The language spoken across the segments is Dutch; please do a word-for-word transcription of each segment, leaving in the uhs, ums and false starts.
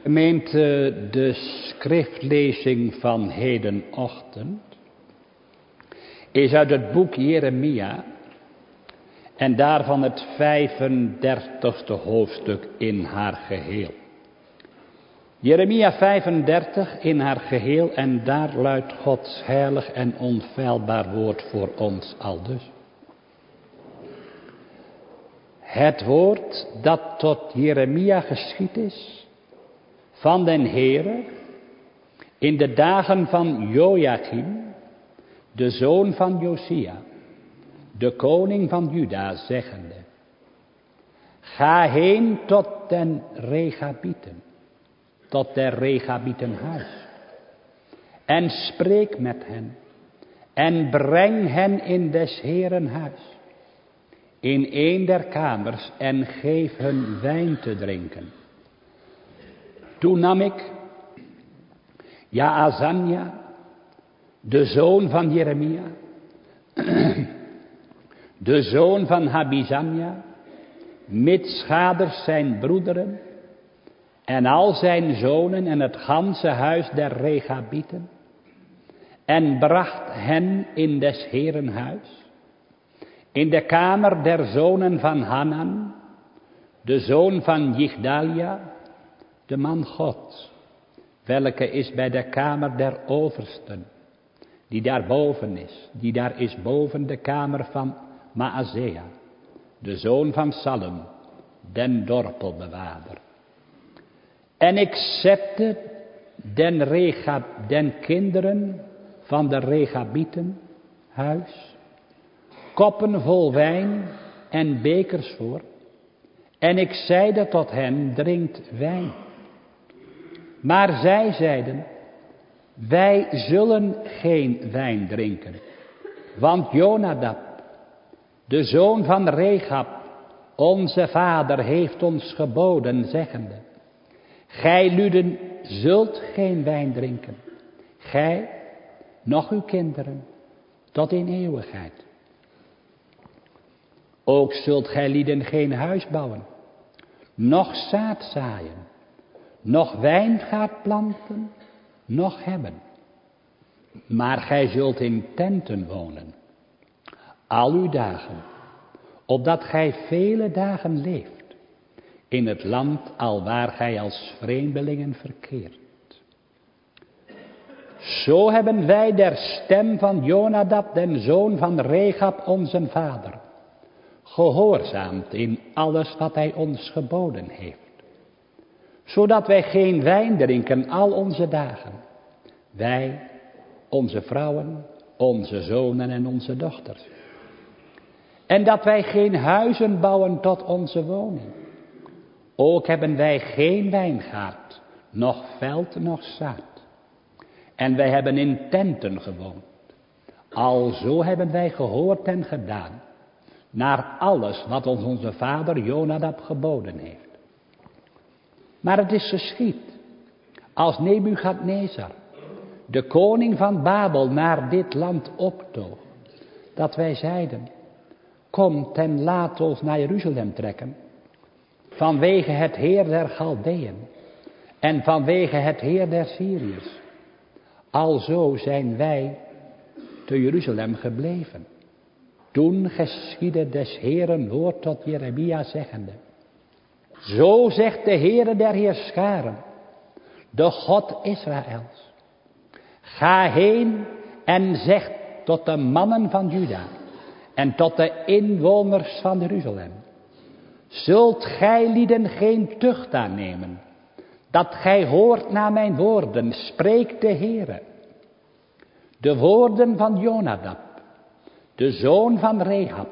Gemeente, de schriftlezing van hedenochtend is uit het boek Jeremia en daarvan het vijfendertigste hoofdstuk in haar geheel. Jeremia vijfendertig in haar geheel en daar luidt Gods heilig en onfeilbaar woord voor ons aldus. Het woord dat tot Jeremia geschied is van den Heere in de dagen van Joachim, de zoon van Josia, de koning van Juda, zeggende: Ga heen tot den Rechabieten, tot der Rechabieten huis, en spreek met hen, en breng hen in des Heeren huis, in een der kamers, en geef hun wijn te drinken. Toen nam ik Jaazania, de zoon van Jeremia, de zoon van Habizania, mitschaders zijn broederen, en al zijn zonen en het ganse huis der Rechabieten, en bracht hen in des Heeren huis, in de kamer der zonen van Hanan, de zoon van Jigdalia, de man Gods, welke is bij de kamer der oversten, die daar boven is, die daar is boven de kamer van Maazea, de zoon van Salem, den dorpelbewaarder. En ik zette den, Rechab, den kinderen van de Rechabieten huis, koppen vol wijn en bekers voor, en ik zeide tot hen: drinkt wijn. Maar zij zeiden: wij zullen geen wijn drinken, want Jonadab, de zoon van Rechab, onze vader, heeft ons geboden, zeggende: gij luden zult geen wijn drinken, gij, noch uw kinderen, tot in eeuwigheid. Ook zult gij lieden geen huis bouwen, noch zaad zaaien, noch wijngaard planten, noch hebben. Maar gij zult in tenten wonen, al uw dagen, opdat gij vele dagen leeft, in het land alwaar gij als vreemdelingen verkeert. Zo hebben wij der stem van Jonadab, den zoon van Rechab, onze vader, gehoorzaamd in alles wat hij ons geboden heeft, zodat wij geen wijn drinken al onze dagen, wij, onze vrouwen, onze zonen en onze dochters, en dat wij geen huizen bouwen tot onze woning. Ook hebben wij geen wijngaard, noch veld, noch zaad. En wij hebben in tenten gewoond. Alzo hebben wij gehoord en gedaan, naar alles wat ons onze vader Jonadab geboden heeft. Maar het is geschied, als Nebukadnezar, de koning van Babel, naar dit land optoog, dat wij zeiden: kom en laat ons naar Jeruzalem trekken, vanwege het heer der Galdeën en vanwege het heer der Syriërs. Alzo zijn wij te Jeruzalem gebleven. Toen geschiedde des Heeren woord tot Jeremia, zeggende: zo zegt de Heere der Heerscharen, de God Israëls: ga heen en zeg tot de mannen van Juda en tot de inwoners van Jeruzalem: zult gij lieden geen tucht aannemen, dat gij hoort naar mijn woorden, spreekt de Heere. De woorden van Jonadab, de zoon van Rechab,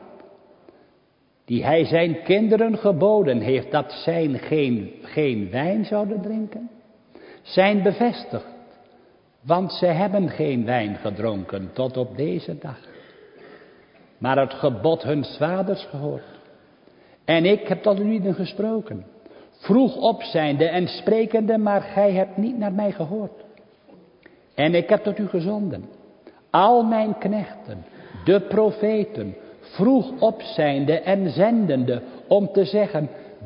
die hij zijn kinderen geboden heeft dat zij geen, geen wijn zouden drinken, zijn bevestigd, want zij hebben geen wijn gedronken tot op deze dag, maar het gebod huns vaders gehoord. En ik heb tot u gesproken, vroeg opzijnde en sprekende, maar gij hebt niet naar mij gehoord. En ik heb tot u gezonden, al mijn knechten, de profeten, vroeg opzijnde en zendende, om te zeggen: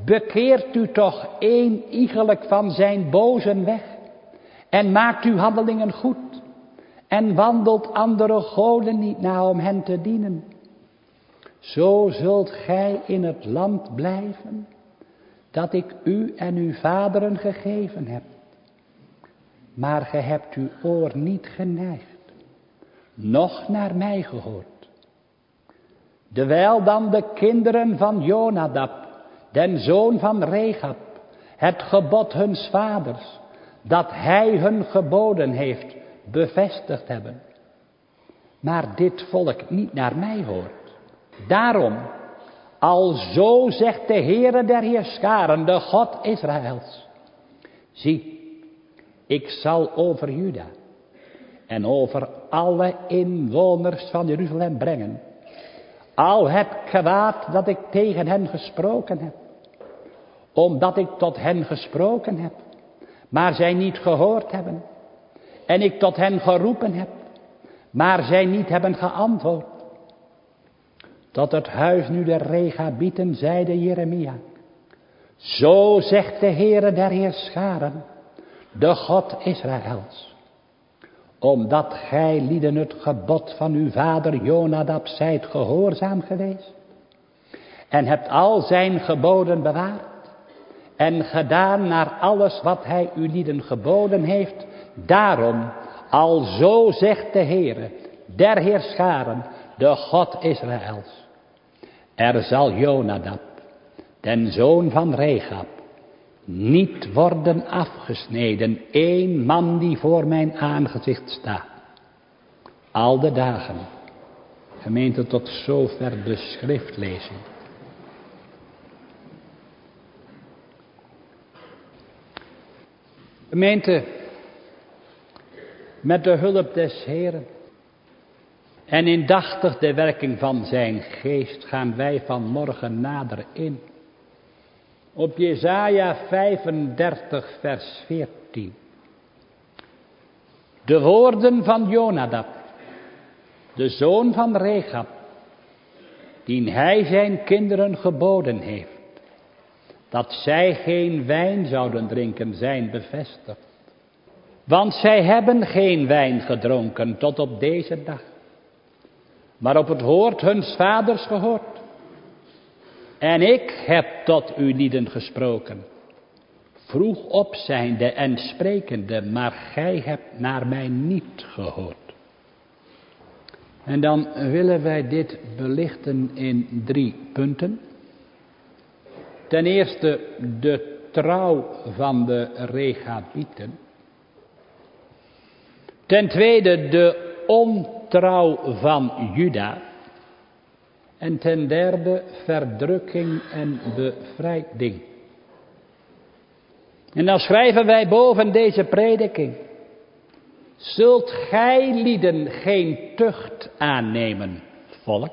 bekeert u toch eenigelijk van zijn boze weg en maakt uw handelingen goed en wandelt andere goden niet na om hen te dienen. Zo zult gij in het land blijven dat ik u en uw vaderen gegeven heb. Maar gij hebt uw oor niet geneigd, noch naar mij gehoord. Dewijl dan de kinderen van Jonadab, den zoon van Rechab, het gebod huns vaders, dat hij hun geboden heeft, bevestigd hebben. Maar dit volk niet naar mij hoort. Daarom, alzo zegt de Heere der Heerscharen, de God Israëls. Zie, ik zal over Juda en over alle inwoners van Jeruzalem brengen al het kwaad dat ik tegen hen gesproken heb. Omdat ik tot hen gesproken heb, maar zij niet gehoord hebben. En ik tot hen geroepen heb, maar zij niet hebben geantwoord. Tot het huis nu der Rechabieten zeide Jeremia. Zo zegt de Heere der Heerscharen, de God Israëls. Omdat gij lieden het gebod van uw vader Jonadab zijt gehoorzaam geweest. En hebt al zijn geboden bewaard. En gedaan naar alles wat hij u lieden geboden heeft. Daarom, alzo zegt de Heere der Heerscharen, de God Israëls. Er zal Jonadab, den zoon van Rechab, niet worden afgesneden, één man die voor mijn aangezicht staat. Al de dagen, gemeente, tot zover de schriftlezing. Gemeente, met de hulp des Heeren en indachtig de werking van zijn geest gaan wij vanmorgen nader in op Jesaja vijfendertig vers veertien. De woorden van Jonadab, de zoon van Rechab, dien hij zijn kinderen geboden heeft, dat zij geen wijn zouden drinken, zijn bevestigd. Want zij hebben geen wijn gedronken tot op deze dag, maar op het woord huns vaders gehoord. En ik heb tot u lieden gesproken, vroeg opzijnde en sprekende, maar gij hebt naar mij niet gehoord. En dan willen wij dit belichten in drie punten. Ten eerste de trouw van de Rechabieten. Ten tweede de ontrouw van Juda. En ten derde verdrukking en bevrijding. En dan schrijven wij boven deze prediking. Zult gij lieden geen tucht aannemen, volk?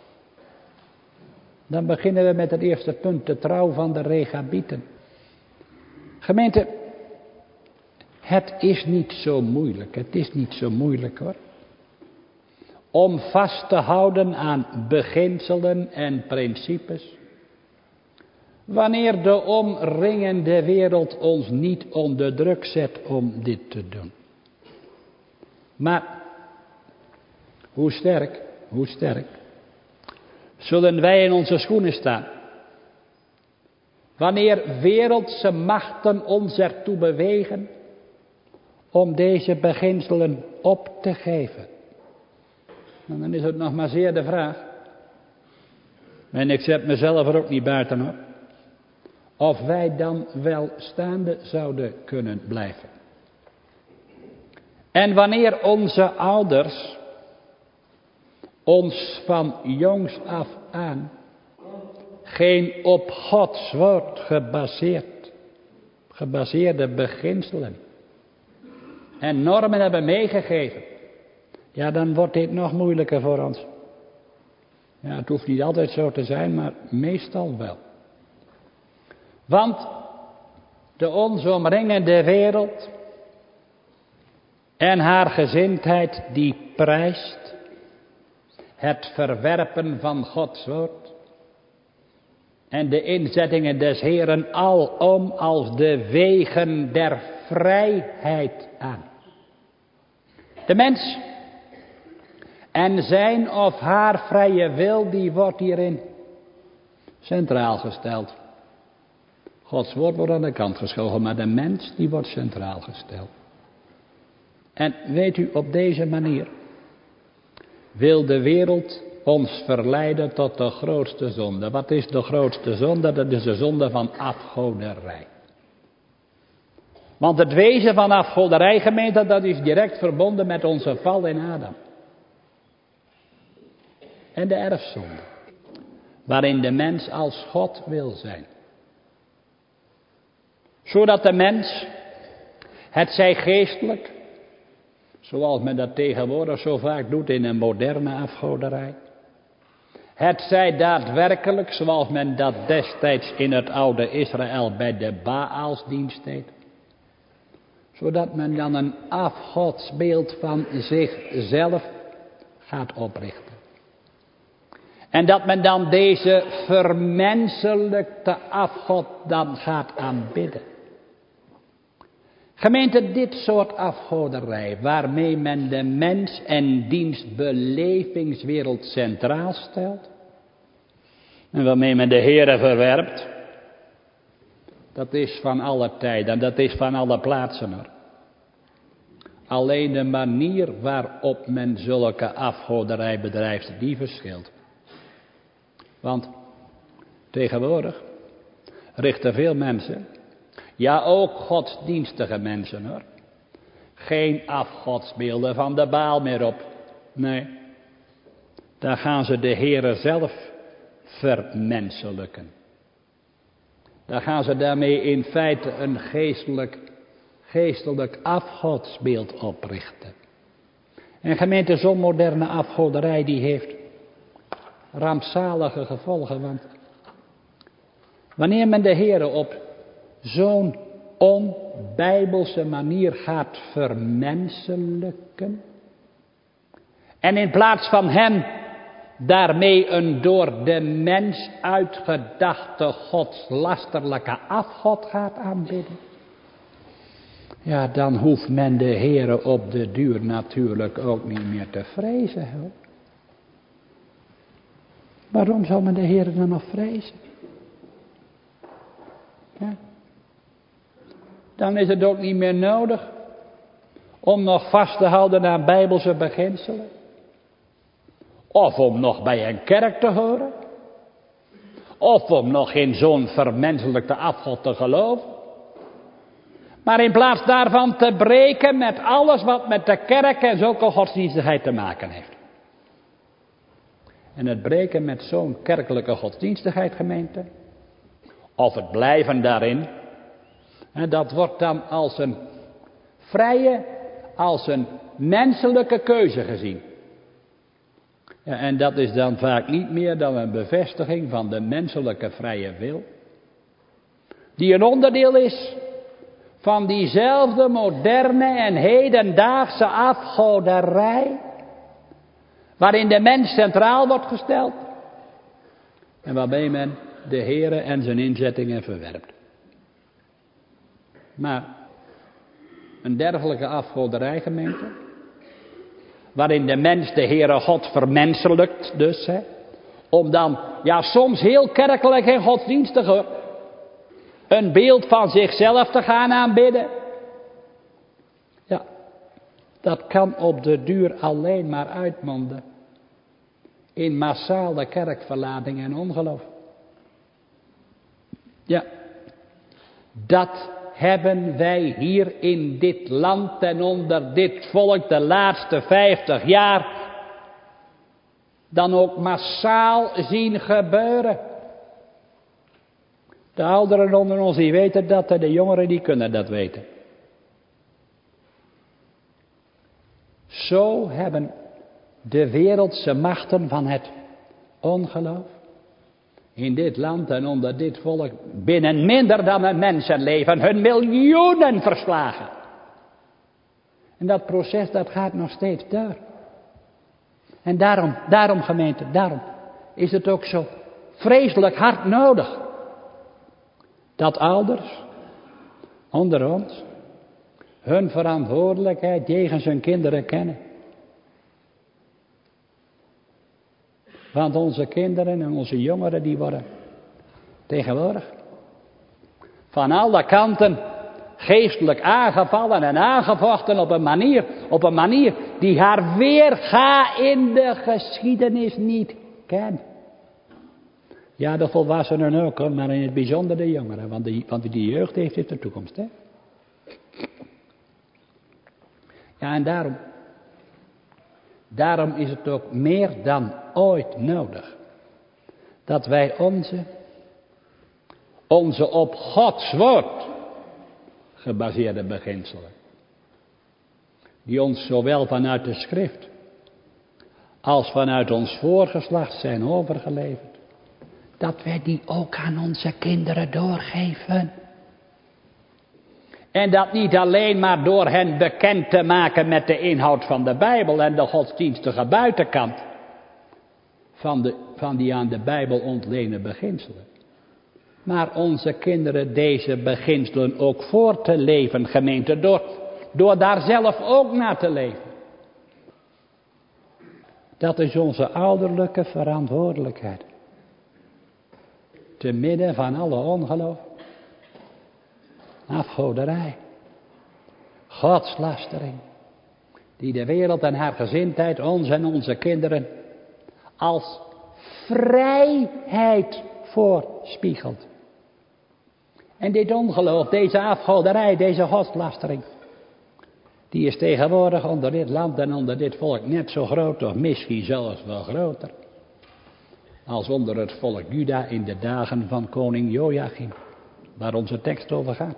Dan beginnen we met het eerste punt, de trouw van de Rechabieten. Gemeente, het is niet zo moeilijk, het is niet zo moeilijk hoor. Om vast te houden aan beginselen en principes. Wanneer de omringende wereld ons niet onder druk zet om dit te doen. Maar, hoe sterk, hoe sterk, zullen wij in onze schoenen staan. Wanneer wereldse machten ons ertoe bewegen om deze beginselen op te geven. En dan is het nog maar zeer de vraag. En ik zet mezelf er ook niet buiten hoor. Of wij dan wel staande zouden kunnen blijven. En wanneer onze ouders ons van jongs af aan geen op Gods woord gebaseerd, gebaseerde beginselen en normen hebben meegegeven. Ja, dan wordt dit nog moeilijker voor ons. Ja, het hoeft niet altijd zo te zijn, maar meestal wel. Want de ons omringende wereld en haar gezindheid die prijst het verwerpen van Gods woord. en de inzettingen des Heeren alom als de wegen der vrijheid aan. De mens en zijn of haar vrije wil, die wordt hierin centraal gesteld. Gods woord wordt aan de kant geschoven, maar de mens die wordt centraal gesteld. En weet u, op deze manier wil de wereld ons verleiden tot de grootste zonde. Wat is de grootste zonde? Dat is de zonde van afgoderij. Want het wezen van afgoderij, gemeente, dat is direct verbonden met onze val in Adam. En de erfzonde, waarin de mens als God wil zijn. Zodat de mens, het zij geestelijk, zoals men dat tegenwoordig zo vaak doet in een moderne afgoderij. Het zij daadwerkelijk, zoals men dat destijds in het oude Israël bij de Baalsdienst deed. Zodat men dan een afgodsbeeld van zichzelf gaat oprichten. En dat men dan deze vermenselijkte afgod dan gaat aanbidden. Gemeente, dit soort afgoderij, waarmee men de mens en diens belevingswereld centraal stelt, en waarmee men de Heere verwerpt, dat is van alle tijden en dat is van alle plaatsen er. Alleen de manier waarop men zulke afgoderij bedrijft, die verschilt. Want tegenwoordig richten veel mensen, ja ook godsdienstige mensen hoor, geen afgodsbeelden van de Baal meer op. Nee, daar gaan ze de Heere zelf vermenselijken. Daar gaan ze daarmee in feite een geestelijk, geestelijk afgodsbeeld oprichten. En gemeente, zo'n moderne afgoderij die heeft rampzalige gevolgen. Want wanneer men de Heere op zo'n onbijbelse manier gaat vermenselijken, en in plaats van hem daarmee een door de mens uitgedachte godslasterlijke afgod gaat aanbidden, ja, dan hoeft men de Heere op de duur natuurlijk ook niet meer te vrezen. Hoor. Waarom zou men de Heere dan nog vrezen? Ja. Dan is het ook niet meer nodig om nog vast te houden aan bijbelse beginselen. Of om nog bij een kerk te horen. Of om nog in zo'n vermenselijkte afgod te geloven. Maar in plaats daarvan te breken met alles wat met de kerk en zulke godsdienstigheid te maken heeft. En het breken met zo'n kerkelijke godsdienstigheid, gemeente, of het blijven daarin, dat wordt dan als een vrije, als een menselijke keuze gezien. Ja, en dat is dan vaak niet meer dan een bevestiging van de menselijke vrije wil, die een onderdeel is van diezelfde moderne en hedendaagse afgoderij, waarin de mens centraal wordt gesteld en waarbij men de Heere en zijn inzettingen verwerpt. Maar een dergelijke afgoderij, gemeente, waarin de mens de Heere God vermenselijkt dus, hè, om dan, ja soms heel kerkelijk en godsdienstig, een beeld van zichzelf te gaan aanbidden. Ja, dat kan op de duur alleen maar uitmonden in massale kerkverlating en ongeloof. Ja, dat hebben wij hier in dit land en onder dit volk de laatste vijftig jaar dan ook massaal zien gebeuren. De ouderen onder ons die weten dat en de jongeren die kunnen dat weten. Zo hebben de wereldse machten van het ongeloof in dit land en onder dit volk binnen minder dan een mensenleven hun miljoenen verslagen. En dat proces dat gaat nog steeds door. En daarom, daarom gemeente, daarom is het ook zo vreselijk hard nodig. Dat ouders onder ons hun verantwoordelijkheid jegens hun kinderen kennen. Want onze kinderen en onze jongeren die worden tegenwoordig van alle kanten geestelijk aangevallen en aangevochten op een manier, op een manier die haar weerga in de geschiedenis niet kent. Ja, de volwassenen ook, hoor, maar in het bijzonder de jongeren, want die, want die jeugd heeft het de toekomst, hè. Ja, en daarom, daarom is het ook meer dan ooit nodig dat wij onze, onze op Gods woord gebaseerde beginselen, die ons zowel vanuit de schrift als vanuit ons voorgeslacht zijn overgeleverd, dat wij die ook aan onze kinderen doorgeven. En dat niet alleen maar door hen bekend te maken met de inhoud van de Bijbel en de godsdienstige buitenkant van, de, van die aan de Bijbel ontlenen beginselen. Maar onze kinderen deze beginselen ook voor te leven, gemeente, door, door daar zelf ook naar te leven. Dat is onze ouderlijke verantwoordelijkheid. Te midden van alle ongeloof, afgoderij, godslastering, die de wereld en haar gezindheid, ons en onze kinderen, als vrijheid voorspiegelt. En dit ongeloof, deze afgoderij, deze godslastering, die is tegenwoordig onder dit land en onder dit volk net zo groot, of misschien zelfs wel groter, als onder het volk Juda in de dagen van koning Joachim, waar onze tekst over gaat.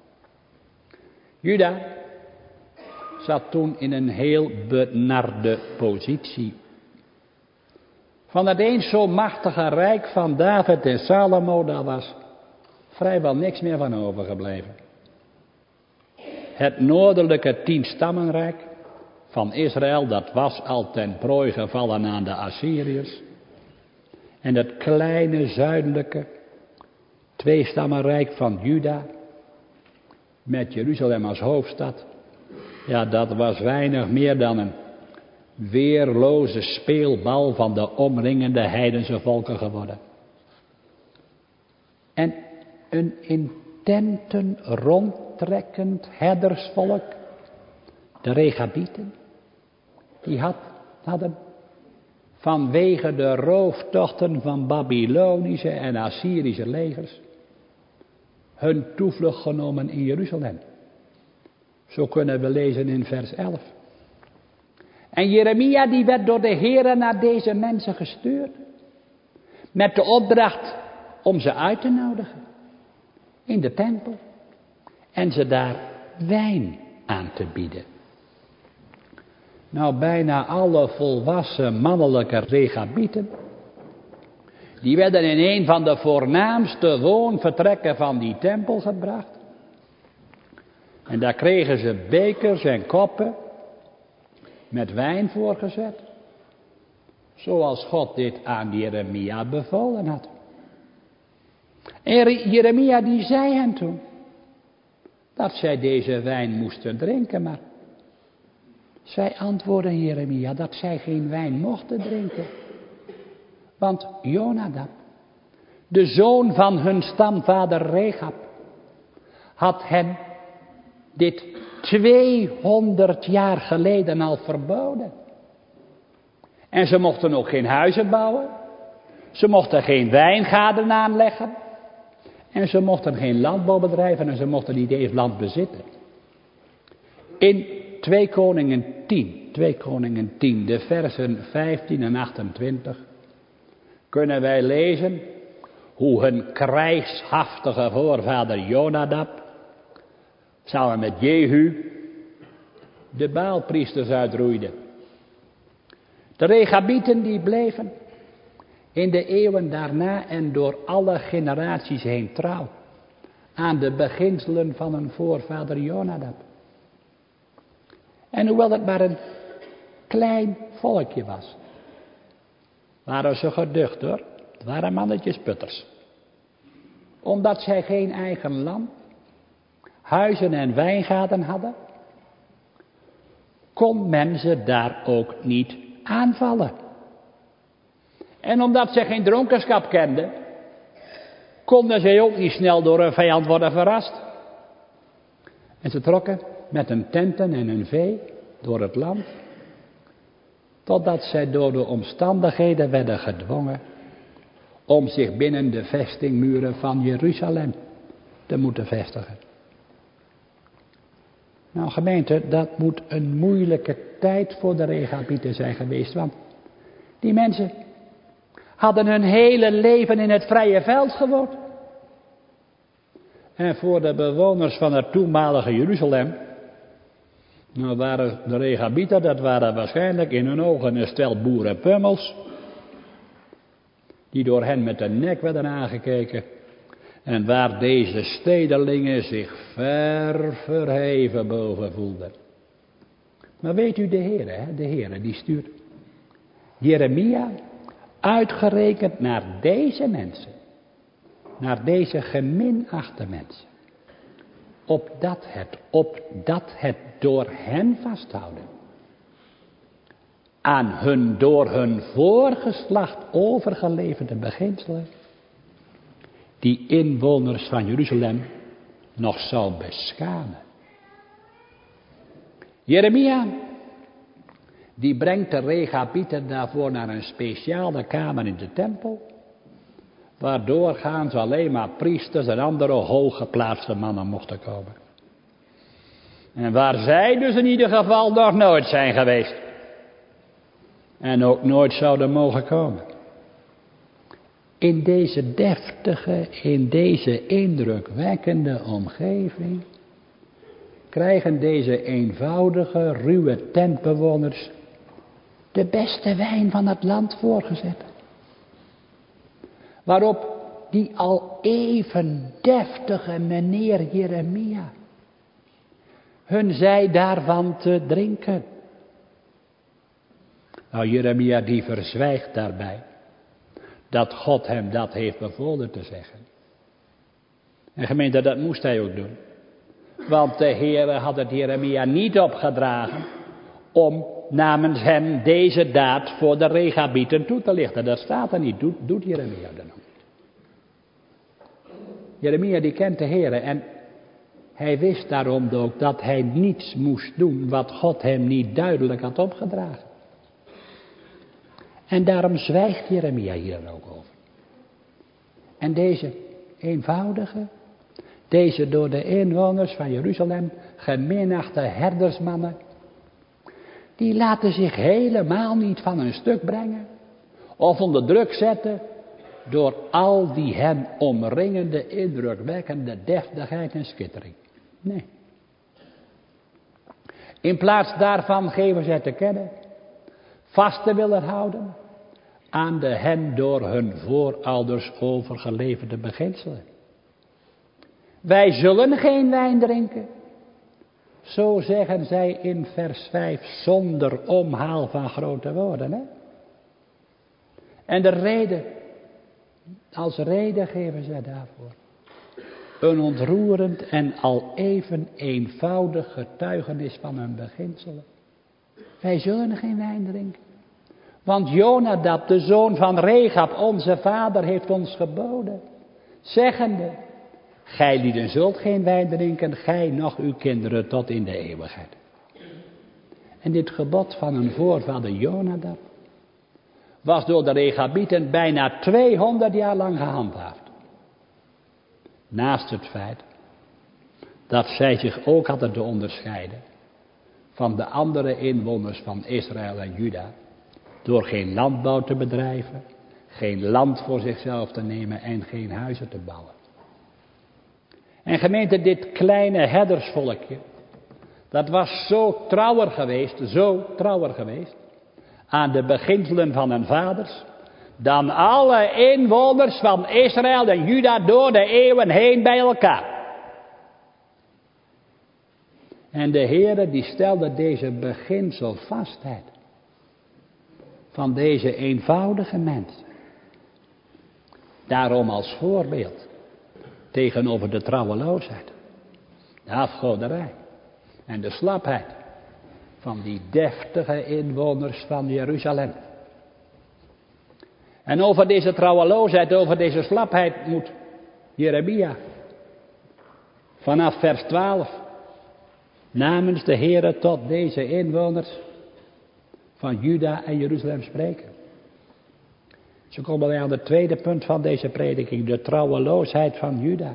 Juda zat toen in een heel benarde positie. Van het eens zo machtige rijk van David en Salomo, daar was vrijwel niks meer van overgebleven. Het noordelijke tienstammenrijk van Israël, dat was al ten prooi gevallen aan de Assyriërs. En het kleine zuidelijke tweestammenrijk van Juda, met Jeruzalem als hoofdstad, ja, dat was weinig meer dan een weerloze speelbal van de omringende heidense volken geworden. En een in tenten rondtrekkend herdersvolk, de Rechabieten, die had, hadden vanwege de rooftochten van Babylonische en Assyrische legers hun toevlucht genomen in Jeruzalem. Zo kunnen we lezen in vers elf. En Jeremia die werd door de Heere naar deze mensen gestuurd, met de opdracht om ze uit te nodigen in de tempel en ze daar wijn aan te bieden. Nou, bijna alle volwassen mannelijke Rechabieten, die werden in een van de voornaamste woonvertrekken van die tempel gebracht. En daar kregen ze bekers en koppen met wijn voorgezet, zoals God dit aan Jeremia bevolen had. En Jeremia die zei hen toen dat zij deze wijn moesten drinken, maar zij antwoordden Jeremia dat zij geen wijn mochten drinken. Want Jonadab, de zoon van hun stamvader Rechab, had hen dit tweehonderd jaar geleden al verboden. En ze mochten ook geen huizen bouwen. Ze mochten geen wijngaarden aanleggen. En ze mochten geen landbouw bedrijven en ze mochten niet eens land bezitten. In twee Koningen tien, twee Koningen tien, de versen vijftien en achtentwintig, kunnen wij lezen hoe hun krijgshaftige voorvader Jonadab samen met Jehu de Baalpriesters uitroeide. De Rechabieten die bleven in de eeuwen daarna en door alle generaties heen trouw aan de beginselen van hun voorvader Jonadab. En hoewel het maar een klein volkje was, waren ze geducht hoor. Het waren mannetjes putters. Omdat zij geen eigen land, huizen en wijngaarden hadden, kon men ze daar ook niet aanvallen. En omdat zij geen dronkenschap kenden, konden zij ook niet snel door een vijand worden verrast. En ze trokken met hun tenten en hun vee door het land, totdat zij door de omstandigheden werden gedwongen om zich binnen de vestingmuren van Jeruzalem te moeten vestigen. Nou gemeente, dat moet een moeilijke tijd voor de Rechabieten zijn geweest, want die mensen hadden hun hele leven in het vrije veld gewoond. En voor de bewoners van het toenmalige Jeruzalem, nou waren de Rechabieten, dat waren waarschijnlijk in hun ogen een stel boerenpummels, die door hen met de nek werden aangekeken. En waar deze stedelingen zich ver verheven boven voelden. Maar weet u, de Heere, hè, de Heere die stuurt Jeremia uitgerekend naar deze mensen. Naar deze geminachte mensen. Opdat het, opdat het door hen vasthouden. Aan hun door hun voorgeslacht overgeleverde beginselen. Die inwoners van Jeruzalem nog zou beschamen. Jeremia, die brengt de Rechabieten daarvoor naar een speciale kamer in de tempel, waardoor gaan ze alleen maar priesters en andere hooggeplaatste mannen mochten komen. En waar zij dus in ieder geval nog nooit zijn geweest. En ook nooit zouden mogen komen. In deze deftige, in deze indrukwekkende omgeving krijgen deze eenvoudige, ruwe tentbewoners de beste wijn van het land voorgezet. Waarop die al even deftige meneer Jeremia hun zei daarvan te drinken. Nou, Jeremia die verzwijgt daarbij dat God hem dat heeft bevolen te zeggen. En gemeente, dat moest hij ook doen. Want de Heere had het Jeremia niet opgedragen om namens hem deze daad voor de Rechabieten toe te lichten. Dat staat er niet, doet, doet Jeremia dan ook. Jeremia die kent de Heere en hij wist daarom ook dat hij niets moest doen wat God hem niet duidelijk had opgedragen. En daarom zwijgt Jeremia hier ook over. En deze eenvoudige, deze door de inwoners van Jeruzalem geminachte herdersmannen, die laten zich helemaal niet van hun stuk brengen of onder druk zetten door al die hen omringende, indrukwekkende deftigheid en schittering. Nee. In plaats daarvan geven zij te kennen vast te willen houden aan de hen door hun voorouders overgeleverde beginselen. Wij zullen geen wijn drinken. Zo zeggen zij in vers vijf zonder omhaal van grote woorden. Hè? En de reden, als reden geven zij daarvoor een ontroerend en al even eenvoudig getuigenis van hun beginselen. Wij zullen geen wijn drinken. Want Jonadab, de zoon van Rechab, onze vader, heeft ons geboden, zeggende: gij lieden zult geen wijn drinken, gij noch uw kinderen tot in de eeuwigheid. En dit gebod van een voorvader Jonadab was door de Rechabieten bijna tweehonderd jaar lang gehandhaafd. Naast het feit dat zij zich ook hadden te onderscheiden van de andere inwoners van Israël en Juda, door geen landbouw te bedrijven, geen land voor zichzelf te nemen en geen huizen te bouwen. En gemeente, dit kleine herdersvolkje, dat was zo trouwer geweest, zo trouwer geweest aan de beginselen van hun vaders, dan alle inwoners van Israël en Juda door de eeuwen heen bij elkaar. En de Heere die stelde deze beginselvastheid van deze eenvoudige mensen Daarom als voorbeeld tegenover de trouweloosheid, de afgoderij en de slapheid van die deftige inwoners van Jeruzalem. En over deze trouweloosheid, over deze slapheid moet Jeremia vanaf vers twaalf namens de Heere tot deze inwoners van Juda en Jeruzalem spreken. Zo komen wij aan het tweede punt van deze prediking, de trouweloosheid van Juda.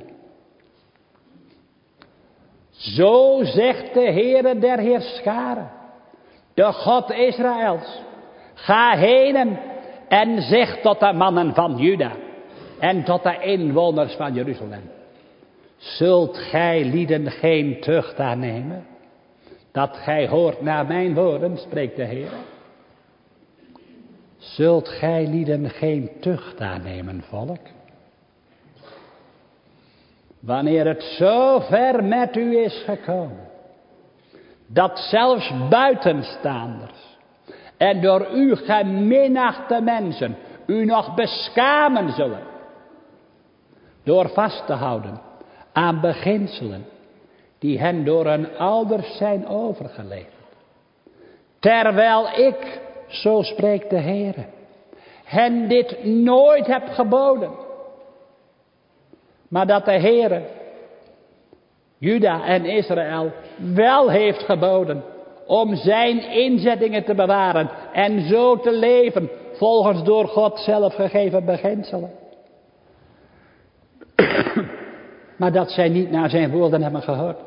Zo zegt de Heere der Heerscharen, de God Israëls, ga heen en zeg tot de mannen van Juda en tot de inwoners van Jeruzalem. Zult gij lieden geen tucht aannemen, dat gij hoort naar mijn woorden, spreekt de Heer. Zult gij lieden geen tucht aannemen, volk? Wanneer het zo ver met u is gekomen, dat zelfs buitenstaanders en door u geminachte mensen u nog beschamen zullen, door vast te houden aan beginselen die hen door hun ouders zijn overgeleverd. Terwijl ik, zo spreekt de Heere, hen dit nooit heb geboden. Maar dat de Heere Juda en Israël wel heeft geboden om zijn inzettingen te bewaren en zo te leven volgens door God zelf gegeven beginselen. Maar dat zij niet naar zijn woorden hebben gehoord.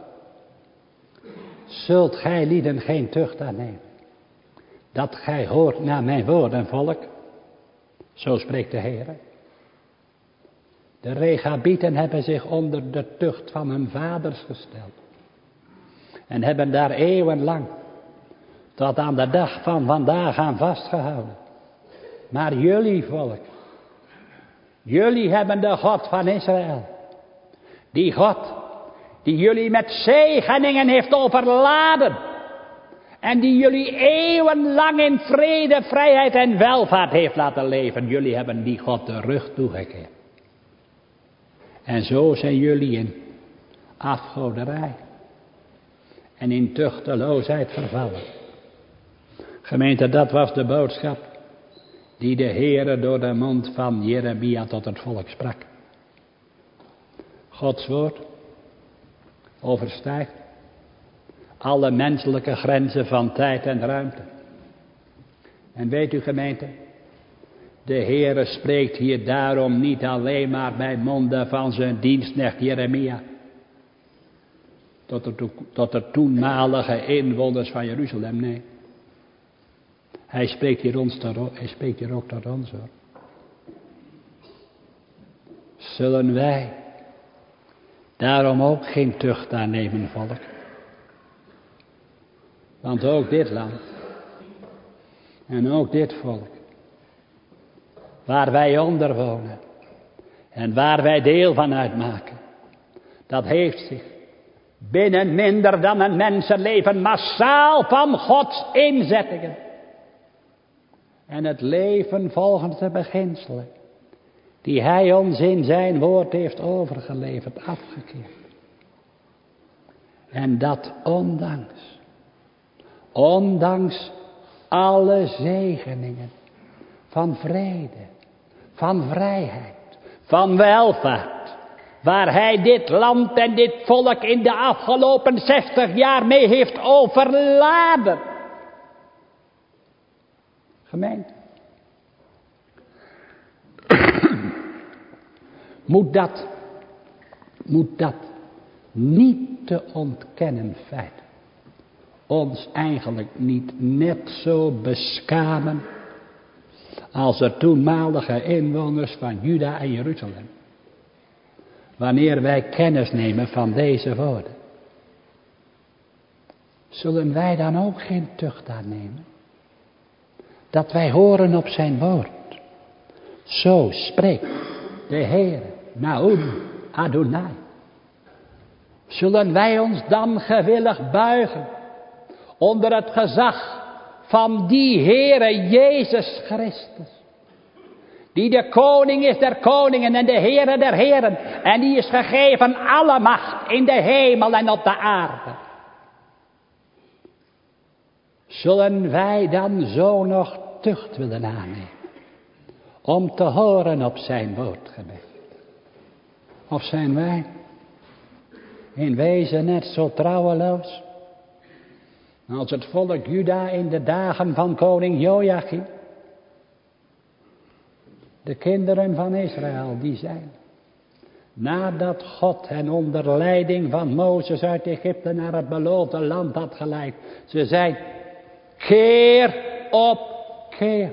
Zult gij lieden geen tucht aannemen, dat gij hoort naar mijn woorden, volk? Zo spreekt de Heer. De Rechabieten hebben zich onder de tucht van hun vaders gesteld. En hebben daar eeuwenlang tot aan de dag van vandaag aan vastgehouden. Maar jullie volk, jullie hebben de God van Israël. Die God die jullie met zegeningen heeft overladen. En die jullie eeuwenlang in vrede, vrijheid en welvaart heeft laten leven. Jullie hebben die God de rug toegekeerd. En zo zijn jullie in afgoderij en in tuchteloosheid vervallen. Gemeente, dat was de boodschap die de Heere door de mond van Jeremia tot het volk sprak. Gods woord overstijgt alle menselijke grenzen van tijd en ruimte. En weet u, gemeente, de Heere spreekt hier daarom niet alleen maar bij monden van zijn dienstknecht Jeremia tot de, tot de toenmalige inwoners van Jeruzalem, nee. Hij spreekt hier, ons, hij spreekt hier ook tot ons, hoor. Zullen wij daarom ook geen tucht aannemen, volk? Want ook dit land en ook dit volk, waar wij onder wonen en waar wij deel van uitmaken, dat heeft zich binnen minder dan een mensenleven massaal van Gods inzettingen en het leven volgens de beginselen die Hij ons in zijn woord heeft overgeleverd, afgekeerd. En dat ondanks, ondanks alle zegeningen van vrede, van vrijheid, van welvaart, waar Hij dit land en dit volk in de afgelopen zestig jaar mee heeft overladen. Gemeente. Moet dat, moet dat niet te ontkennen feit ons eigenlijk niet net zo beschamen als de toenmalige inwoners van Juda en Jeruzalem, wanneer wij kennis nemen van deze woorden? Zullen wij dan ook geen tucht aannemen? Dat wij horen op zijn woord. Zo spreekt de Heer, Naum Adonai. Zullen wij ons dan gewillig buigen onder het gezag van die Heere Jezus Christus, Die de koning is der koningen en de Heere der heren. En die is gegeven alle macht in de hemel en op de aarde. Zullen wij dan zo nog tucht willen aannemen? Om te horen op zijn woordgebed. Of zijn wij in wezen net zo trouweloos als het volk Juda in de dagen van koning Joachim? De kinderen van Israël die zijn, nadat God hen onder leiding van Mozes uit Egypte naar het beloofde land had geleid. Ze zijn keer op keer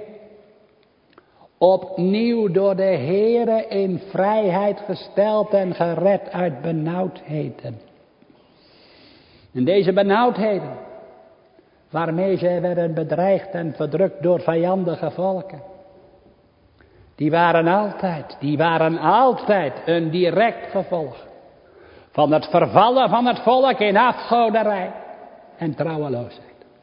opnieuw door de Heere in vrijheid gesteld en gered uit benauwdheden. En deze benauwdheden, waarmee zij werden bedreigd en verdrukt door vijandige volken, die waren altijd, die waren altijd een direct gevolg van het vervallen van het volk in afgoderij en trouweloosheid.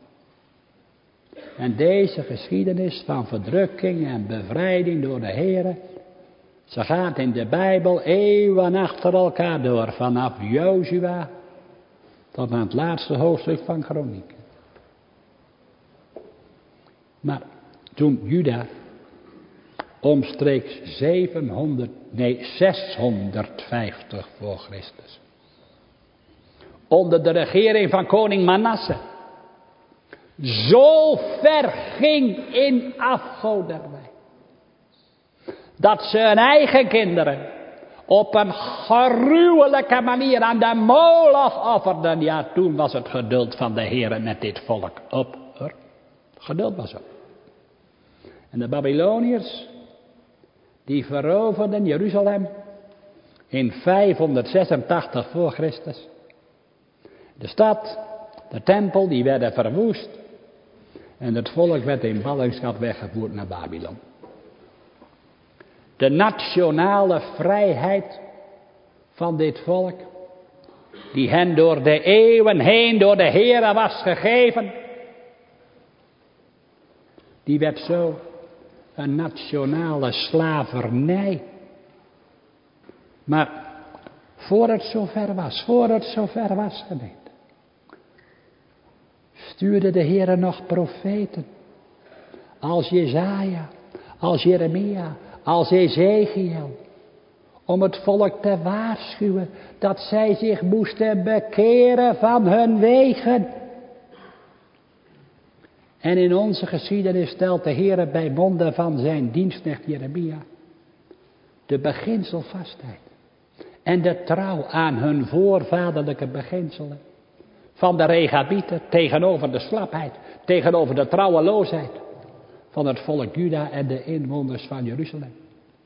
En deze geschiedenis van verdrukking en bevrijding door de Heere, ze gaat in de Bijbel eeuwen achter elkaar door, vanaf Jozua tot aan het laatste hoofdstuk van Kronieken. Maar toen Juda omstreeks zevenhonderd, nee zeshonderdvijftig voor Christus, onder de regering van koning Manasse, zo ver ging in afgoderij, dat ze hun eigen kinderen op een gruwelijke manier aan de Moloch offerden. Ja, toen was het geduld van de Heere met dit volk op. Hoor. Geduld was op. En de Babyloniërs, die veroverden Jeruzalem in vijfhonderdzesentachtig voor Christus. De stad, de tempel, die werden verwoest. En het volk werd in ballingschap weggevoerd naar Babylon. De nationale vrijheid van dit volk, die hen door de eeuwen heen door de Heere was gegeven, die werd zo een nationale slavernij. Maar voor het zover was, voor het zover was gemeente, stuurde de Heere nog profeten, als Jesaja, als Jeremia, als Ezekiel, om het volk te waarschuwen dat zij zich moesten bekeren van hun wegen. En in onze geschiedenis stelt de Heere bij monden van zijn dienstknecht Jeremia de beginselvastheid en de trouw aan hun voorvaderlijke beginselen. Van de Rechabieten tegenover de slapheid, tegenover de trouweloosheid van het volk Juda en de inwoners van Jeruzalem.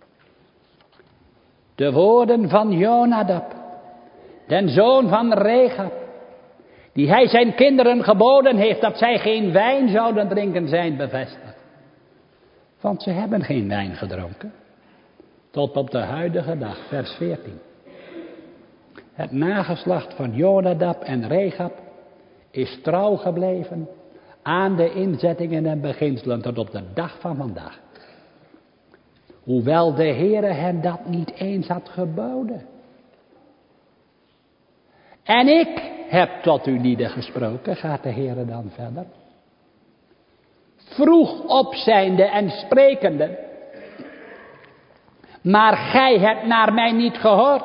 De woorden van Jonadab, den zoon van Rechab, die hij zijn kinderen geboden heeft dat zij geen wijn zouden drinken, zijn bevestigd. Want ze hebben geen wijn gedronken, tot op de huidige dag, vers veertien. Het nageslacht van Jonadab en Rechab is trouw gebleven aan de inzettingen en beginselen tot op de dag van vandaag. Hoewel de Heere hen dat niet eens had geboden. En ik heb tot u lieden gesproken, gaat de Heere dan verder. Vroeg opzijnde en sprekende, maar gij hebt naar mij niet gehoord.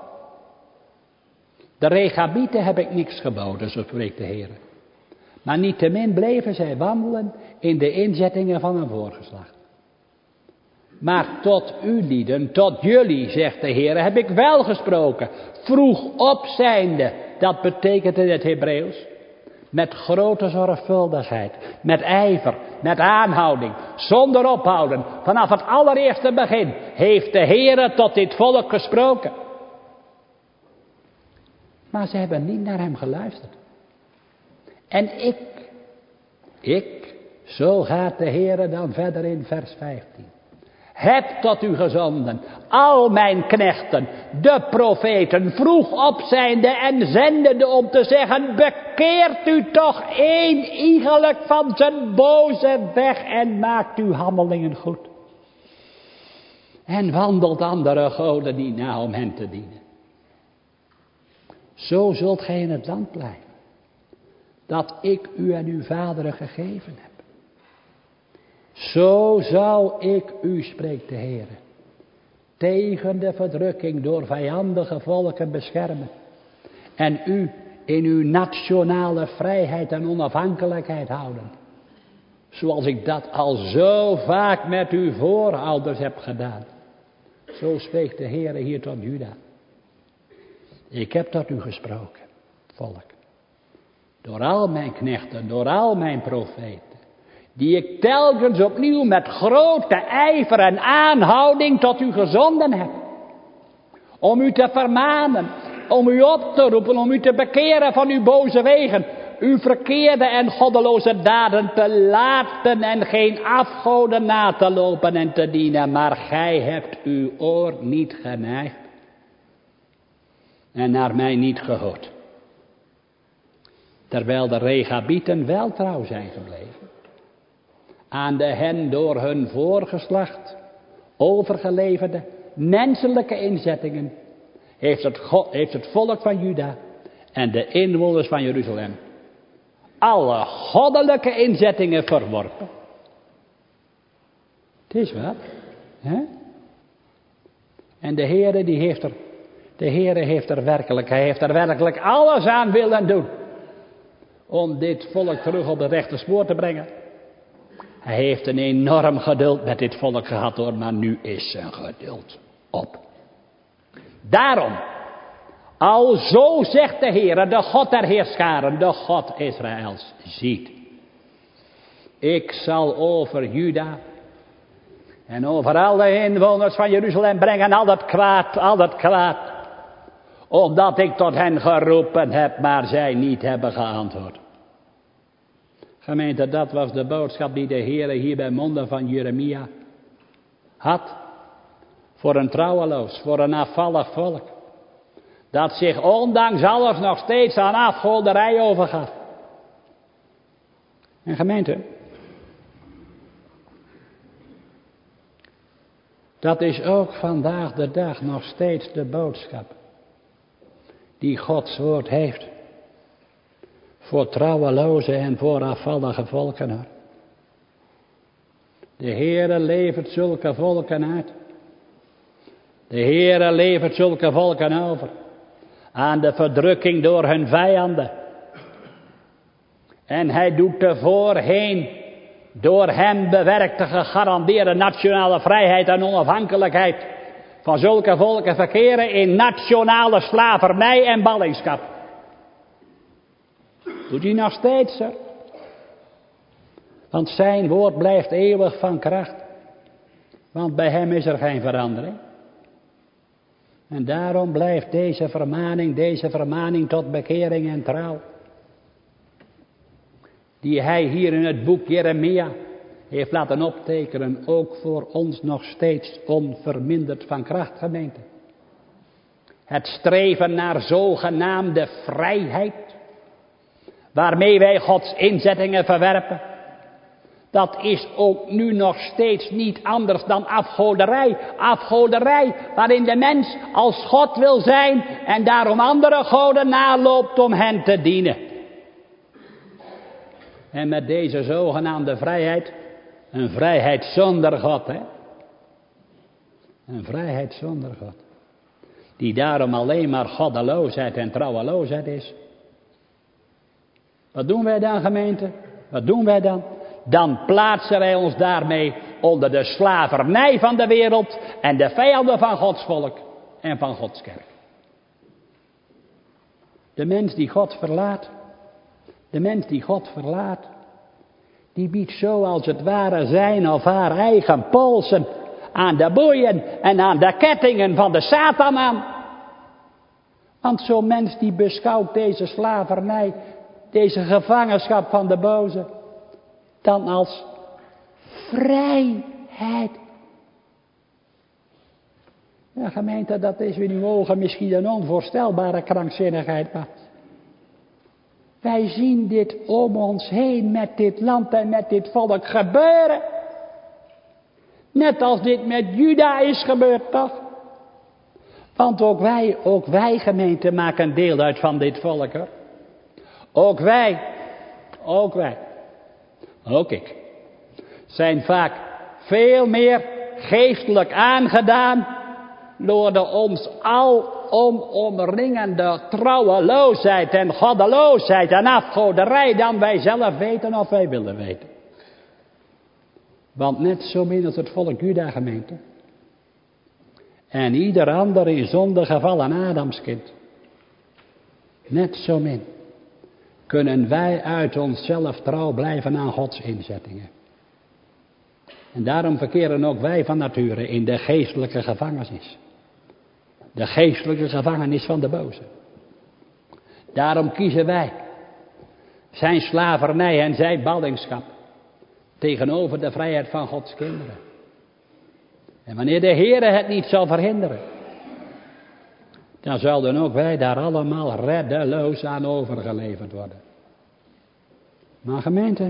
De Rechabieten heb ik niks geboden, zo spreekt de Heer. Maar niettemin bleven zij wandelen in de inzettingen van een voorgeslacht. Maar tot u lieden, tot jullie, zegt de Heer, heb ik wel gesproken. Vroeg opzijnde, dat betekent in het Hebreeuws, met grote zorgvuldigheid, met ijver, met aanhouding, zonder ophouden. Vanaf het allereerste begin heeft de Heer tot dit volk gesproken. Maar ze hebben niet naar hem geluisterd. En ik, ik, zo gaat de Heere dan verder in vers vijftien. Heb tot u gezonden, al mijn knechten, de profeten, vroeg opzijnde en zendende om te zeggen, bekeert u toch eenigelijk van zijn boze weg en maakt uw handelingen goed. En wandelt andere goden niet na om hen te dienen. Zo zult gij in het land blijven, dat ik u en uw vaderen gegeven heb. Zo zal ik u, spreekt de Heer, tegen de verdrukking door vijandige volken beschermen. En u in uw nationale vrijheid en onafhankelijkheid houden. Zoals ik dat al zo vaak met uw voorouders heb gedaan. Zo spreekt de Heer hier tot Juda. Ik heb tot u gesproken, volk. Door al mijn knechten, door al mijn profeten. Die ik telkens opnieuw met grote ijver en aanhouding tot u gezonden heb. Om u te vermanen, om u op te roepen, om u te bekeren van uw boze wegen. Uw verkeerde en goddeloze daden te laten en geen afgoden na te lopen en te dienen. Maar gij hebt uw oor niet geneigd en naar mij niet gehoord. Terwijl de Rechabieten wel trouw zijn gebleven aan de hen door hun voorgeslacht overgeleverde menselijke inzettingen, heeft het, God, heeft het volk van Juda en de inwoners van Jeruzalem alle goddelijke inzettingen verworpen. Het is wat, hè? En de Heere die heeft er, de Heere heeft er werkelijk, hij heeft er werkelijk alles aan willen doen om dit volk terug op het rechte spoor te brengen. Hij heeft een enorm geduld met dit volk gehad hoor, maar nu is zijn geduld op. Daarom, al zo zegt de Heer, de God der Heerscharen, de God Israëls, ziet. Ik zal over Juda en over alle inwoners van Jeruzalem brengen al dat kwaad, al dat kwaad. Omdat ik tot hen geroepen heb, maar zij niet hebben geantwoord. Gemeente, dat was de boodschap die de Heer hier bij monden van Jeremia had. Voor een trouweloos, voor een afvallig volk. Dat zich ondanks alles nog steeds aan afgoderij overgaf. En gemeente, dat is ook vandaag de dag nog steeds de boodschap die Gods woord heeft. Voor trouweloze en voor afvallige volken. De Heere levert zulke volken uit. De Heere levert zulke volken over. Aan de verdrukking door hun vijanden. En hij doet de voorheen door hem bewerkte gegarandeerde nationale vrijheid en onafhankelijkheid van zulke volken verkeren in nationale slavernij en ballingschap. Doet hij nog steeds zo? Want zijn woord blijft eeuwig van kracht. Want bij hem is er geen verandering. En daarom blijft deze vermaning, deze vermaning tot bekering en trouw. Die hij hier in het boek Jeremia heeft laten optekenen. Ook voor ons nog steeds onverminderd van kracht, gemeente. Het streven naar zogenaamde vrijheid. Waarmee wij Gods inzettingen verwerpen. Dat is ook nu nog steeds niet anders dan afgoderij. Afgoderij waarin de mens als God wil zijn en daarom andere goden naloopt om hen te dienen. En met deze zogenaamde vrijheid, een vrijheid zonder God, hè? Een vrijheid zonder God. Die daarom alleen maar goddeloosheid en trouweloosheid is. Wat doen wij dan, gemeente? Wat doen wij dan? Dan plaatsen wij ons daarmee onder de slavernij van de wereld en de vijanden van Gods volk en van Gods kerk. De mens die God verlaat, de mens die God verlaat, die biedt zo als het ware zijn of haar eigen polsen aan de boeien en aan de kettingen van de Satan aan. Want zo'n mens die beschouwt deze slavernij, deze gevangenschap van de boze, dan als vrijheid. Ja, gemeente, dat is in uw ogen misschien een onvoorstelbare krankzinnigheid, maar wij zien dit om ons heen met dit land en met dit volk gebeuren. Net als dit met Juda is gebeurd, toch? Want ook wij, ook wij gemeente maken deel uit van dit volk, hoor. Ook wij, ook wij, ook ik, zijn vaak veel meer geestelijk aangedaan door de ons alom omringende trouweloosheid en goddeloosheid en afgoderij dan wij zelf weten of wij willen weten. Want net zo min als het volk Juda gemeente en ieder ander in zonde gevallen Adamskind, net zo min kunnen wij uit onszelf trouw blijven aan Gods inzettingen. En daarom verkeren ook wij van nature in de geestelijke gevangenis. De geestelijke gevangenis van de boze. Daarom kiezen wij zijn slavernij en zijn ballingschap tegenover de vrijheid van Gods kinderen. En wanneer de Heere het niet zal verhinderen, dan zouden ook wij daar allemaal reddeloos aan overgeleverd worden. Maar gemeente,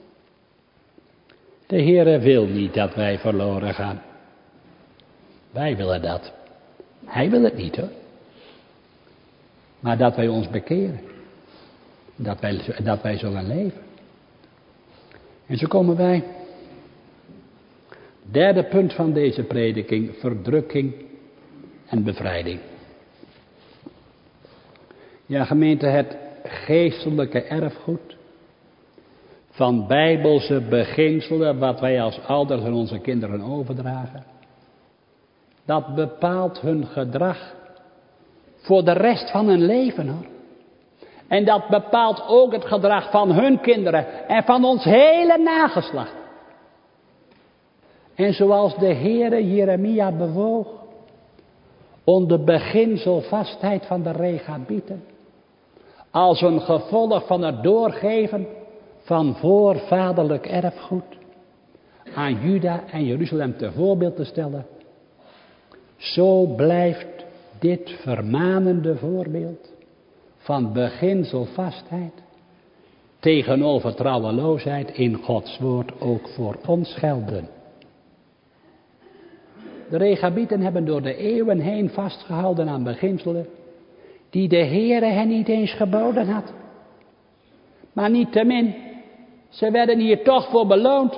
de Heere wil niet dat wij verloren gaan. Wij willen dat. Hij wil het niet, hoor. Maar dat wij ons bekeren. Dat wij, dat wij zullen leven. En zo komen wij. Derde punt van deze prediking. Verdrukking en bevrijding. Ja, gemeente, het geestelijke erfgoed van bijbelse beginselen, wat wij als ouders aan onze kinderen overdragen, dat bepaalt hun gedrag voor de rest van hun leven, hoor. En dat bepaalt ook het gedrag van hun kinderen en van ons hele nageslacht. En zoals de Heere Jeremia bewoog onder beginselvastheid van de Rechabieten, als een gevolg van het doorgeven van voorvaderlijk erfgoed aan Juda en Jeruzalem ter voorbeeld te stellen, zo blijft dit vermanende voorbeeld van beginselvastheid tegenover trouweloosheid in Gods woord ook voor ons gelden. De Rechabieten hebben door de eeuwen heen vastgehouden aan beginselen die de Heere hen niet eens geboden had. Maar niettemin, ze werden hier toch voor beloond.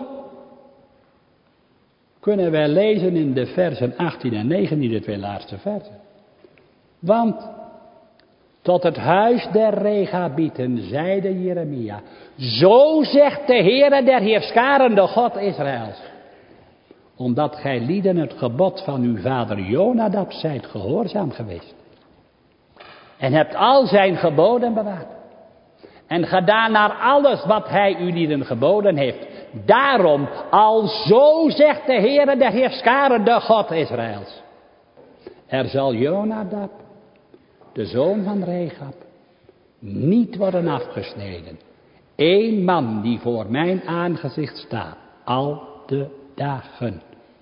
Kunnen wij lezen in de versen achttien en negentien, de twee laatste versen. Want tot het huis der Rechabieten zeide Jeremia, zo zegt de Heere der Heerscharen, de God Israëls, omdat gij lieden het gebod van uw vader Jonadab zijt gehoorzaam geweest. En hebt al zijn geboden bewaard. En gedaan naar alles wat hij u lieden geboden heeft. Daarom, al zo zegt de Heere der Heerscharen, de God Israëls. Er zal Jonadab, de zoon van Rechab, niet worden afgesneden. Eén man die voor mijn aangezicht staat, al de dagen.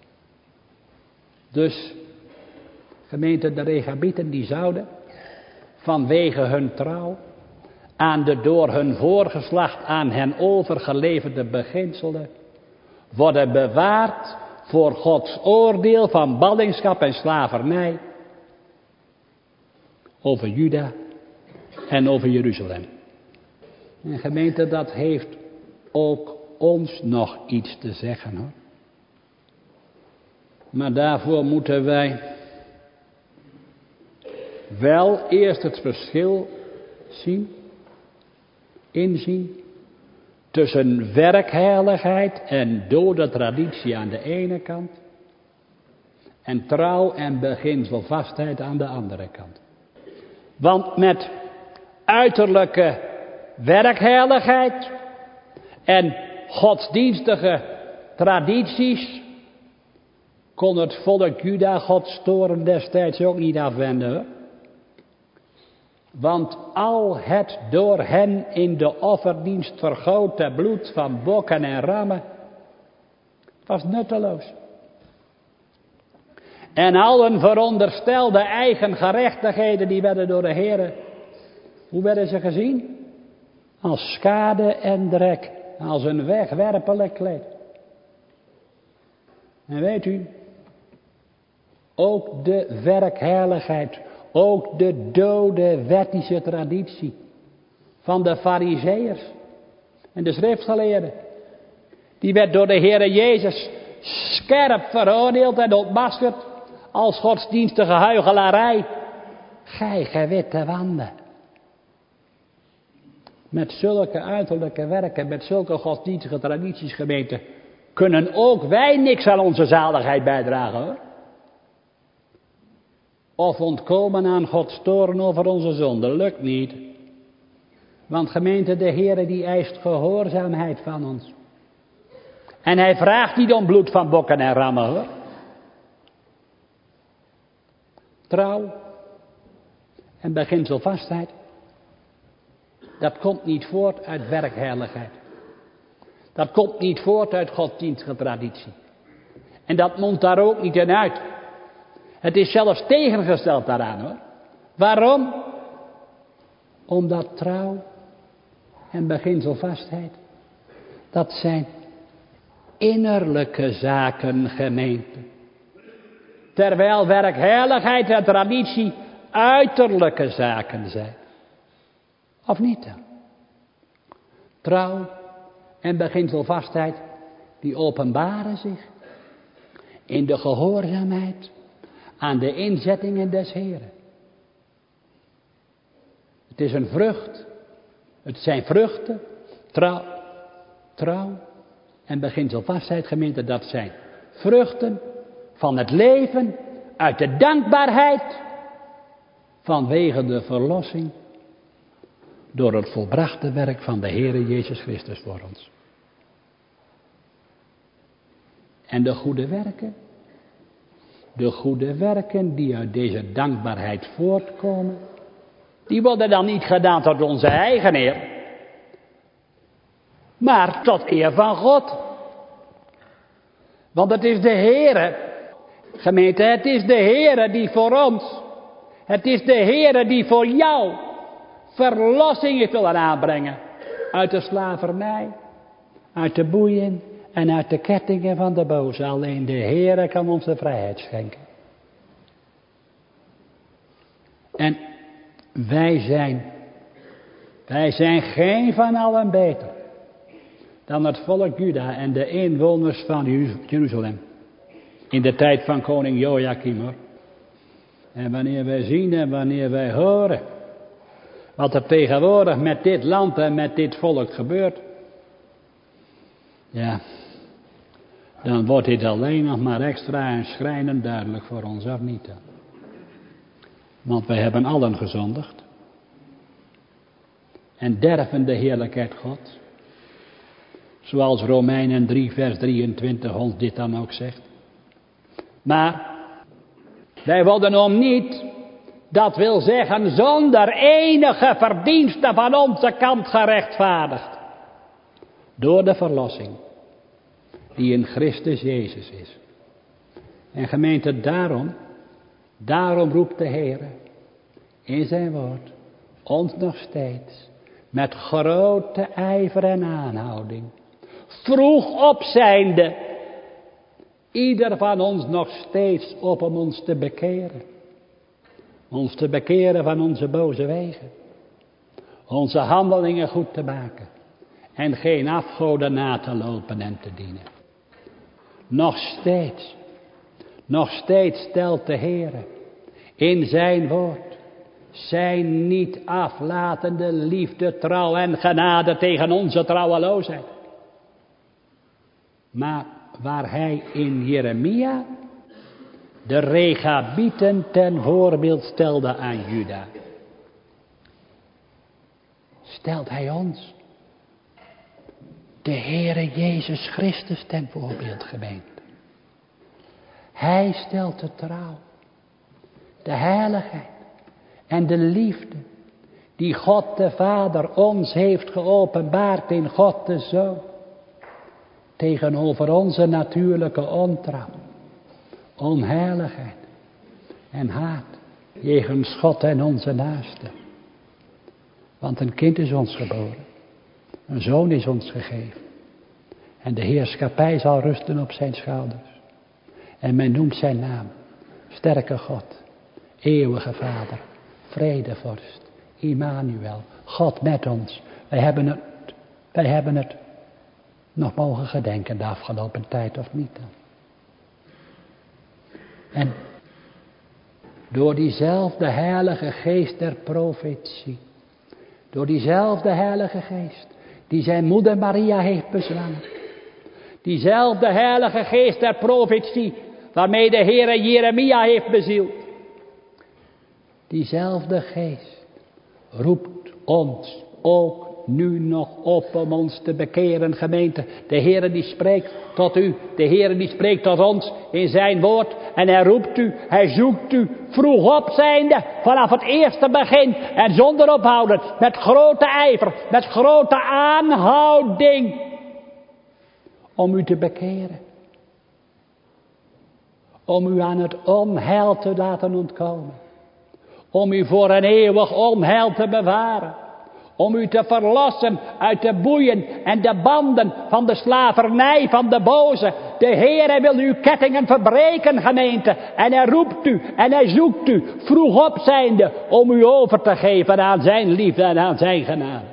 Dus, gemeente, de Rechabieten die zouden vanwege hun trouw aan de door hun voorgeslacht aan hen overgeleverde beginselen worden bewaard voor Gods oordeel van ballingschap en slavernij over Juda en over Jeruzalem. En gemeente, dat heeft ook ons nog iets te zeggen, hoor. Maar daarvoor moeten wij wel eerst het verschil zien, inzien, tussen werkheiligheid en dode traditie aan de ene kant, en trouw en beginselvastheid aan de andere kant. Want met uiterlijke werkheiligheid en godsdienstige tradities kon het volk Juda Gods toorn destijds ook niet afwenden, hoor. Want al het door hen in de offerdienst vergoten bloed van bokken en rammen was nutteloos. En al hun veronderstelde eigen gerechtigheden die werden door de Heere, hoe werden ze gezien? Als schade en drek, als een wegwerpelijk kleed. En weet u, ook de werkheiligheid, ook de dode wettische traditie van de Farizeeërs en de schriftgeleerden, die werd door de Heere Jezus scherp veroordeeld en ontmaskerd als godsdienstige huichelarij. Gij gewitte wanden. Met zulke uiterlijke werken, met zulke godsdienstige tradities, gemeente, kunnen ook wij niks aan onze zaligheid bijdragen, hoor. Of ontkomen aan Gods toorn over onze zonde, lukt niet. Want gemeente, de Heere die eist gehoorzaamheid van ons. En hij vraagt niet om bloed van bokken en rammen, hoor. Trouw en beginselvastheid, dat komt niet voort uit werkheiligheid. Dat komt niet voort uit godsdienstige traditie. En dat mondt daar ook niet in uit. Het is zelfs tegengesteld daaraan, hoor. Waarom? Omdat trouw en beginselvastheid, dat zijn innerlijke zaken, gemeente. Terwijl werkheiligheid en traditie uiterlijke zaken zijn. Of niet dan? Trouw en beginselvastheid, die openbaren zich in de gehoorzaamheid aan de inzettingen des Heren. Het is een vrucht. Het zijn vruchten. Trouw, trouw en beginselvastheid, gemeente, dat zijn vruchten van het leven uit de dankbaarheid vanwege de verlossing door het volbrachte werk van de Heere Jezus Christus voor ons. En de goede werken, de goede werken die uit deze dankbaarheid voortkomen, die worden dan niet gedaan tot onze eigen eer, maar tot eer van God. Want het is de Heere, gemeente, het is de Heere die voor ons, het is de Heere die voor jou verlossing heeft willen aanbrengen. Uit de slavernij, uit de boeien en uit de kettingen van de boze. Alleen de Heere kan ons de vrijheid schenken. En wij zijn, wij zijn geen van allen beter dan het volk Juda en de inwoners van Jeruzalem. In de tijd van koning Joachim, hoor. En wanneer wij zien en wanneer wij horen wat er tegenwoordig met dit land en met dit volk gebeurt, ja, dan wordt dit alleen nog maar extra en schrijnend duidelijk voor ons, of niet dan? Want wij hebben allen gezondigd en derven de heerlijkheid God, zoals Romeinen drie vers drieëntwintig ons dit dan ook zegt. Maar wij worden om niet, dat wil zeggen zonder enige verdienste van onze kant gerechtvaardigd, door de verlossing die in Christus Jezus is. En gemeente, daarom, daarom roept de Heere in zijn woord ons nog steeds met grote ijver en aanhouding, vroeg opzijnde, ieder van ons nog steeds op om ons te bekeren. Ons te bekeren van onze boze wegen. Onze handelingen goed te maken. En geen afgoden na te lopen en te dienen. Nog steeds, nog steeds stelt de Heere in zijn woord zijn niet aflatende liefde, trouw en genade tegen onze trouweloosheid. Maar waar hij in Jeremia de Rechabieten ten voorbeeld stelde aan Juda, stelt hij ons, de Heere Jezus Christus, ten voorbeeld, gemeente. Hij stelt de trouw, de heiligheid en de liefde die God de Vader ons heeft geopenbaard in God de Zoon, tegenover onze natuurlijke ontrouw, onheiligheid en haat jegens God en onze naasten. Want een kind is ons geboren, een zoon is ons gegeven en de heerschappij zal rusten op zijn schouders. En men noemt zijn naam. Sterke God. Eeuwige Vader. Vredevorst. Immanuel. God met ons. Wij hebben het, wij hebben het nog mogen gedenken de afgelopen tijd of niet dan. En door diezelfde heilige geest der profetie. Door diezelfde heilige geest. Die zijn moeder Maria heeft bezwangerd. Diezelfde heilige geest der profetie. Waarmee de Heere Jeremia heeft bezield. Diezelfde geest roept ons ook nu nog op om ons te bekeren, gemeente. De Heere die spreekt tot u. De Heere die spreekt tot ons in zijn woord. En hij roept u, hij zoekt u vroeg op zijnde. Vanaf het eerste begin. En zonder ophouden. Met grote ijver. Met grote aanhouding. Om u te bekeren. Om u aan het onheil te laten ontkomen. Om u voor een eeuwig onheil te bewaren. Om u te verlossen uit de boeien en de banden van de slavernij van de boze. De Heere wil uw kettingen verbreken, gemeente. En hij roept u en hij zoekt u vroeg op zijnde om u over te geven aan zijn liefde en aan zijn genade.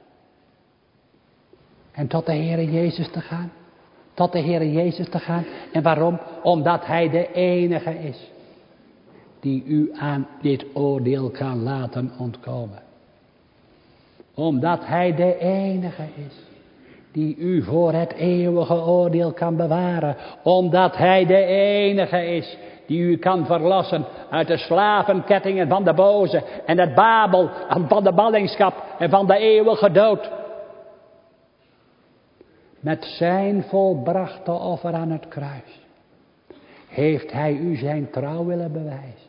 En tot de Heere Jezus te gaan. Tot de Heere Jezus te gaan. En waarom? Omdat hij de enige is die u aan dit oordeel kan laten ontkomen. Omdat hij de enige is die u voor het eeuwige oordeel kan bewaren. Omdat hij de enige is die u kan verlossen uit de slavenkettingen van de boze. En het Babel van de ballingschap en van de eeuwige dood. Met zijn volbrachte offer aan het kruis heeft hij u zijn trouw willen bewijzen.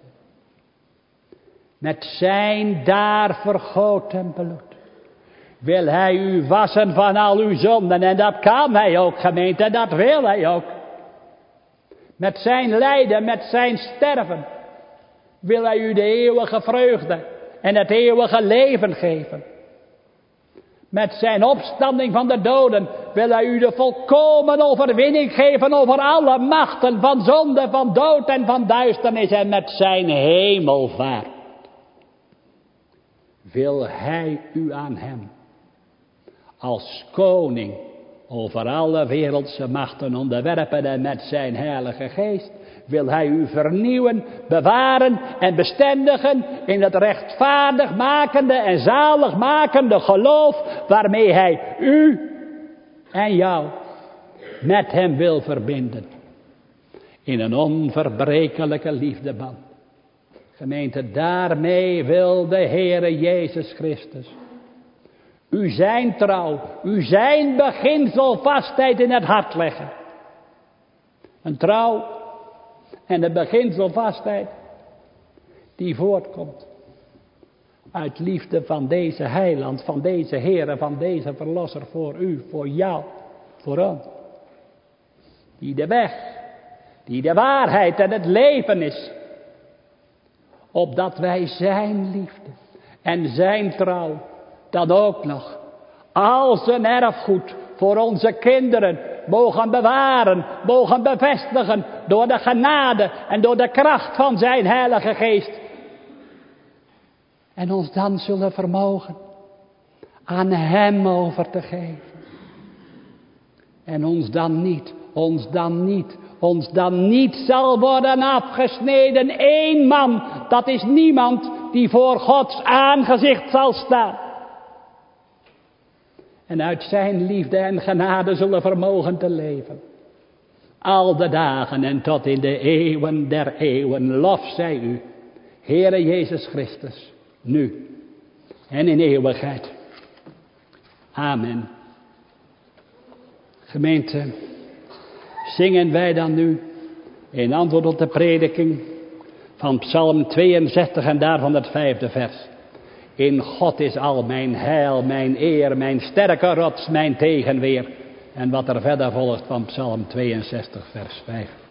Met zijn daar vergoten bloed wil hij u wassen van al uw zonden. En dat kan hij ook, gemeente, en dat wil hij ook. Met zijn lijden, met zijn sterven wil hij u de eeuwige vreugde en het eeuwige leven geven. Met zijn opstanding van de doden wil hij u de volkomen overwinning geven over alle machten van zonde, van dood en van duisternis. En met zijn hemelvaart wil hij u aan hem als koning over alle wereldse machten onderwerpen. En met zijn heilige geest wil hij u vernieuwen, bewaren en bestendigen in het rechtvaardigmakende en zaligmakende geloof waarmee hij u en jou met hem wil verbinden. In een onverbrekelijke liefdeband. Gemeente, daarmee wil de Heere Jezus Christus u zijn trouw, u zijn beginselvastheid in het hart leggen. Een trouw en een beginselvastheid die voortkomt uit liefde van deze heiland, van deze Heere, van deze verlosser voor u, voor jou, voor ons. Die de weg, die de waarheid en het leven is. Opdat wij zijn liefde en zijn trouw dan ook nog als een erfgoed voor onze kinderen mogen bewaren, mogen bevestigen door de genade en door de kracht van zijn heilige geest. En ons dan zullen vermogen aan hem over te geven. En ons dan niet, ons dan niet, ons dan niet zal worden afgesneden. Eén man, dat is niemand die voor Gods aangezicht zal staan. En uit zijn liefde en genade zullen vermogen te leven. Al de dagen en tot in de eeuwen der eeuwen. Lof zij u, Heere Jezus Christus, nu en in eeuwigheid. Amen. Gemeente, zingen wij dan nu in antwoord op de prediking van Psalm tweeënzestig en daarvan het vijfde vers. In God is al mijn heil, mijn eer, mijn sterke rots, mijn tegenweer. En wat er verder volgt van Psalm tweeënzestig vers vijf.